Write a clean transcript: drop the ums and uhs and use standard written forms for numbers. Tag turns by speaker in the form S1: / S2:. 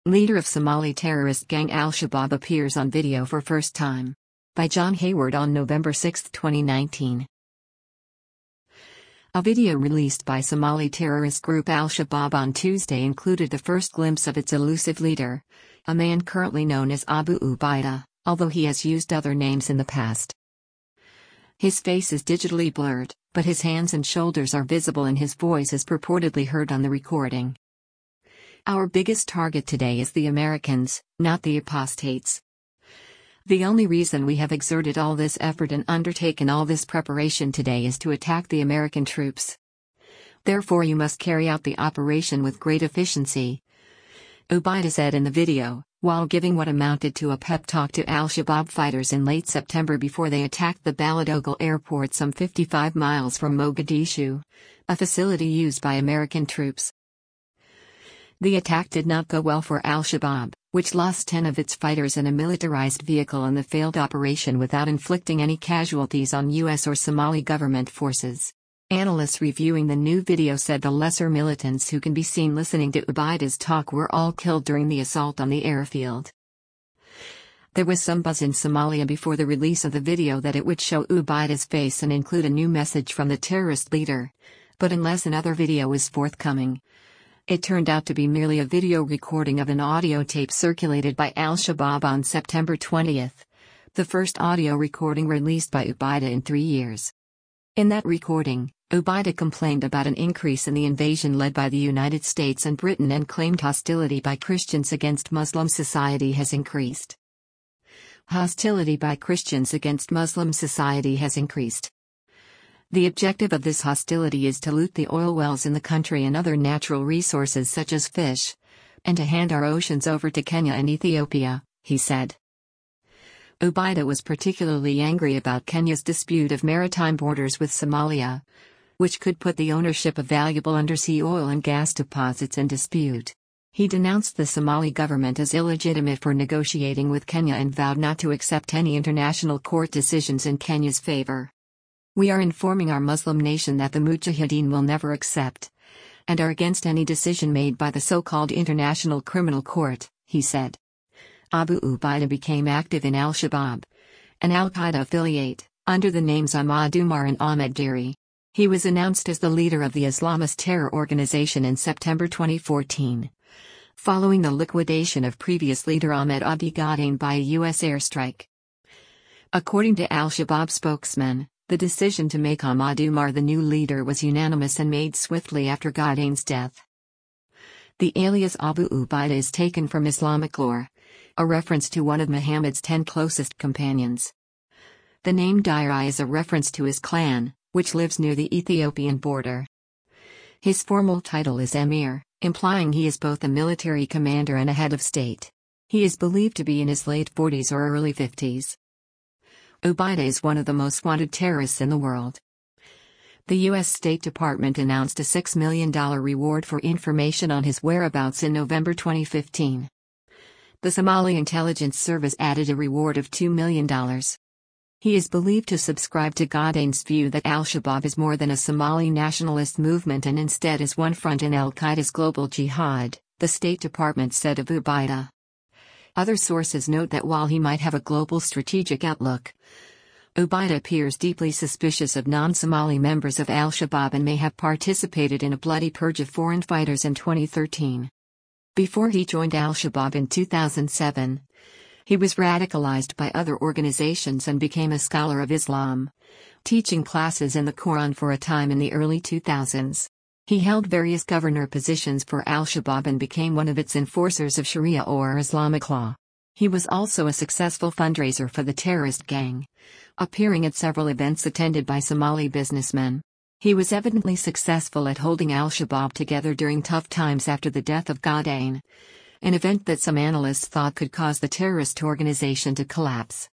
S1: Leader of Somali terrorist gang Al-Shabaab appears on video for first time. By John Hayward on November 6, 2019. A video released by Somali terrorist group Al-Shabaab on Tuesday included the first glimpse of its elusive leader, a man currently known as Abu Ubaidah, although he has used other names in the past. His face is digitally blurred, but his hands and shoulders are visible and his voice is purportedly heard on the recording. Our biggest target today is the Americans, not the apostates. The only reason we have exerted all this effort and undertaken all this preparation today is to attack the American troops. Therefore you must carry out the operation with great efficiency, Ubaidah said in the video, while giving what amounted to a pep talk to Al-Shabaab fighters in late September before they attacked the Baladogle airport some 55 miles from Mogadishu, a facility used by American troops. The attack did not go well for Al-Shabaab, which lost 10 of its fighters and a militarized vehicle in the failed operation without inflicting any casualties on U.S. or Somali government forces. Analysts reviewing the new video said the lesser militants who can be seen listening to Ubaidah's talk were all killed during the assault on the airfield. There was some buzz in Somalia before the release of the video that it would show Ubaidah's face and include a new message from the terrorist leader, but unless another video is forthcoming, it turned out to be merely a video recording of an audio tape circulated by Al-Shabaab on September 20, the first audio recording released by Ubaidah in 3 years. In that recording, Ubaidah complained about an increase in the invasion led by the United States and Britain and claimed hostility by Christians against Muslim society has increased. Hostility by Christians against Muslim society has increased. The objective of this hostility is to loot the oil wells in the country and other natural resources such as fish, and to hand our oceans over to Kenya and Ethiopia, he said. Ubaidah was particularly angry about Kenya's dispute of maritime borders with Somalia, which could put the ownership of valuable undersea oil and gas deposits in dispute. He denounced the Somali government as illegitimate for negotiating with Kenya and vowed not to accept any international court decisions in Kenya's favor. We are informing our Muslim nation that the Mujahideen will never accept, and are against any decision made by the so-called International Criminal Court, he said. Abu Ubaidah became active in Al-Shabaab, an Al-Qaeda affiliate, under the names Ahmad Umar and Ahmed Diri. He was announced as the leader of the Islamist terror organization in September 2014, following the liquidation of previous leader Ahmed Abdi Godane by a U.S. airstrike. According to Al-Shabaab spokesman, the decision to make Ahmad Umar the new leader was unanimous and made swiftly after Godane's death. The alias Abu Ubaidah is taken from Islamic lore, a reference to one of Muhammad's 10 closest companions. The name Diri is a reference to his clan, which lives near the Ethiopian border. His formal title is Emir, implying he is both a military commander and a head of state. He is believed to be in his late 40s or early 50s. Ubaidah is one of the most wanted terrorists in the world. The U.S. State Department announced a $6 million reward for information on his whereabouts in November 2015. The Somali Intelligence Service added a reward of $2 million. He is believed to subscribe to Godane's view that Al-Shabaab is more than a Somali nationalist movement and instead is one front in Al-Qaeda's global jihad, the State Department said of Ubaidah. Other sources note that while he might have a global strategic outlook, Ubaidah appears deeply suspicious of non-Somali members of Al-Shabaab and may have participated in a bloody purge of foreign fighters in 2013. Before he joined Al-Shabaab in 2007, he was radicalized by other organizations and became a scholar of Islam, teaching classes in the Quran for a time in the early 2000s. He held various governor positions for Al-Shabaab and became one of its enforcers of Sharia or Islamic law. He was also a successful fundraiser for the terrorist gang, appearing at several events attended by Somali businessmen. He was evidently successful at holding Al-Shabaab together during tough times after the death of Godane, an event that some analysts thought could cause the terrorist organization to collapse.